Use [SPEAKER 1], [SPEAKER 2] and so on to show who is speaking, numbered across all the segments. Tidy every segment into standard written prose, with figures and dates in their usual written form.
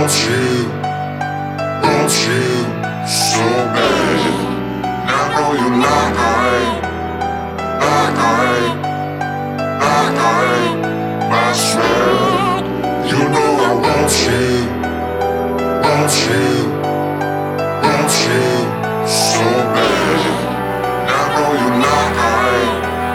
[SPEAKER 1] want you so bad. I know you lie, I swear. You know I want you so bad. I know you lie,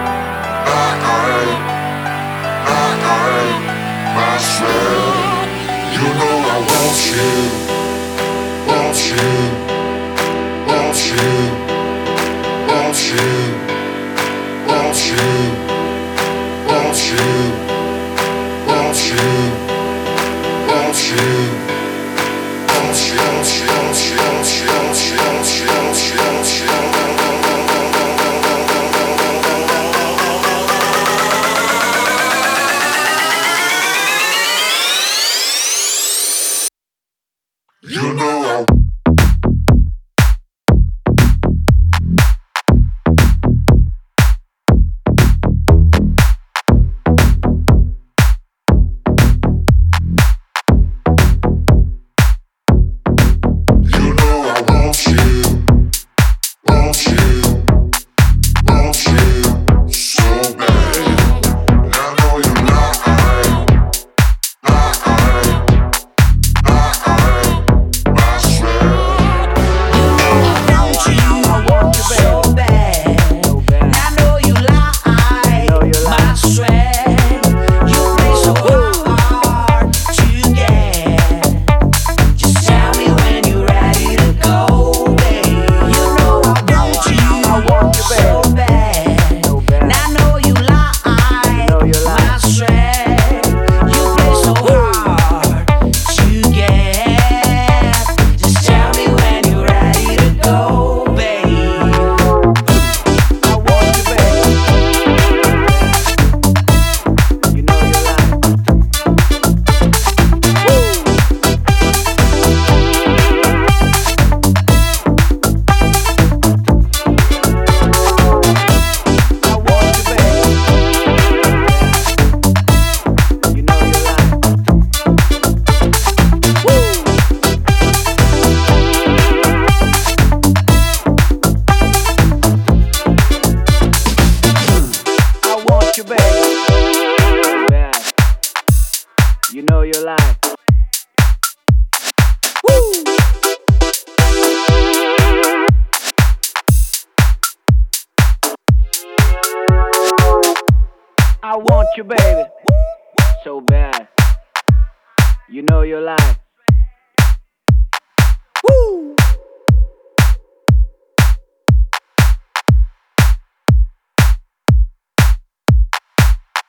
[SPEAKER 1] I swear. You know I want you, want you, want you, want you, want you, want you, want you, want you, want you, want you, want you, want you, want you, want you, want you, want you. You know I you know you're lying. Woo! I want you, baby, so bad. You know you're lying.